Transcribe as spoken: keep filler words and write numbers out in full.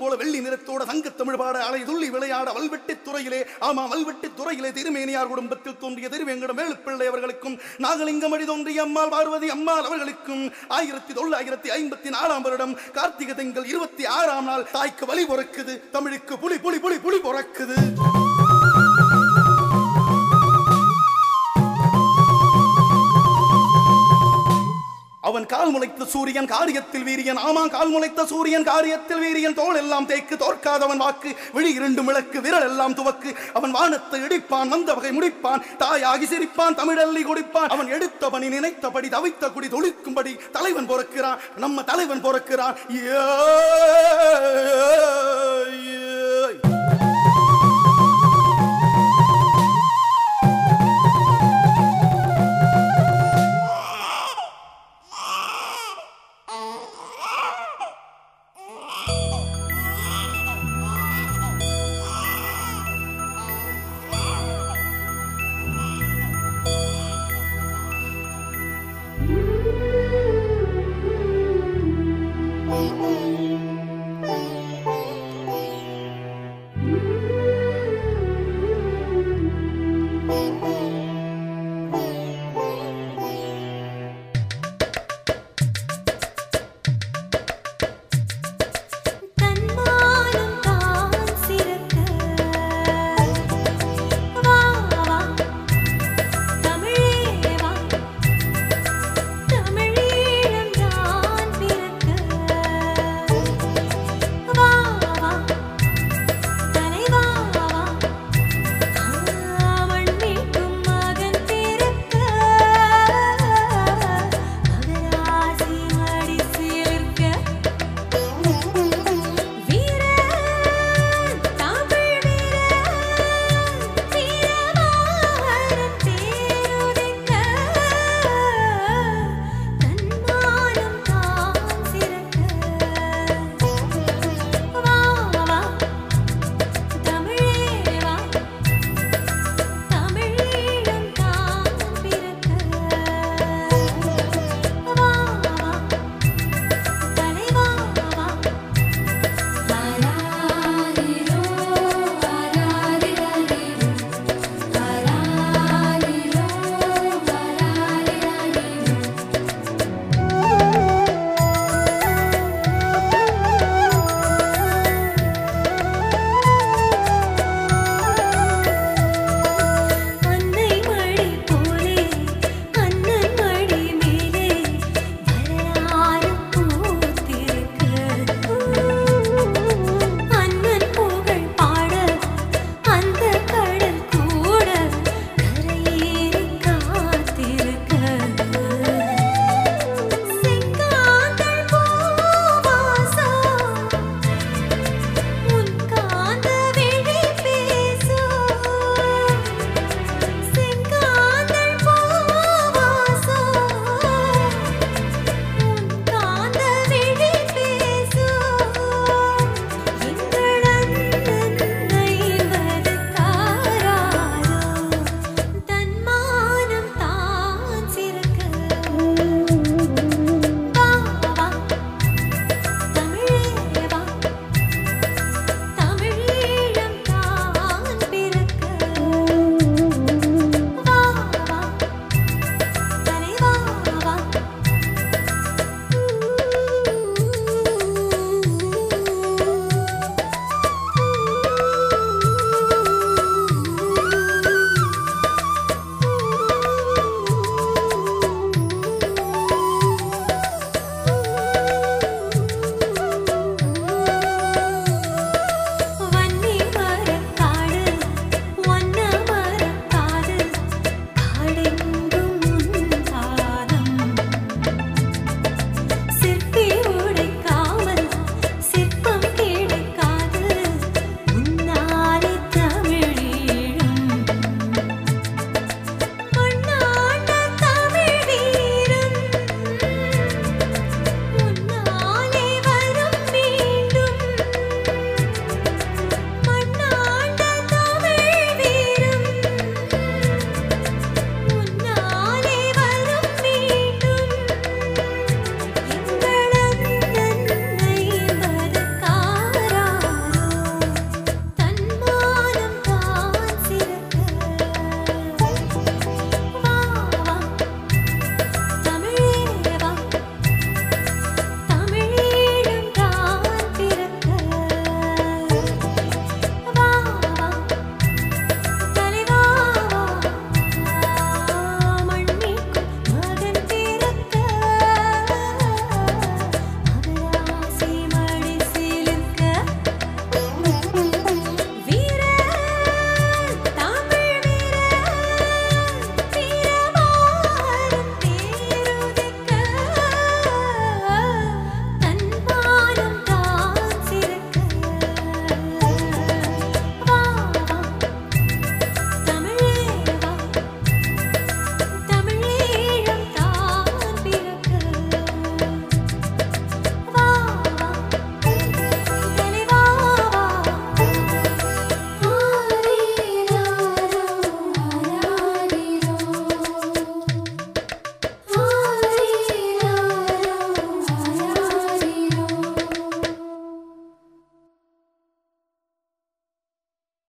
போல வெள்ளி நிறத்தோட தங்க தமிழ் பாட அலை துள்ளி விளையாட வல்வெட்டி துறையிலே ஆமா வல்வெட்டி துறையிலே திருமேனியார் குடும்பத்தில் தோன்றிய திருவேங்கட மேலுப்பிள்ளை அவர்களுக்கும் நாகலிங்கம் அடி தோன்றிய அம்மாள் பார்வதி அம்மாள் அவர்களுக்கும் ஆயிரத்தி தொள்ளாயிரத்தி ஐம்பத்தி நாலாம் வருடம் கார்த்திகை திங்கள் இருபத்தி ஆறாம் நாள் தாய்க்கு வழி பொறக்குது, தமிழுக்கு புலி புலி புலி புலி பொறக்குது. அவன் கால் முளைத்த சூரியன் காரியத்தில் வீரியன், ஆமா கால் முளைத்த சூரியன் காரியத்தில் வீரியன். தோல் எல்லாம் தேக்கு தோற்காதவன் வாக்கு, விழி இரண்டு மிளக்கு விரல் எல்லாம் துவக்கு. அவன் வானத்தை இடிப்பான், வந்த வகை முடிப்பான், தாயாகி சிரிப்பான், தமிழல்லி குடிப்பான். அவன் எடுத்தபடி நினைத்தபடி தவித்த குடி தொழிக்கும்படி தலைவன் பொறக்கிறான், நம்ம தலைவன் பொறக்கிறான்.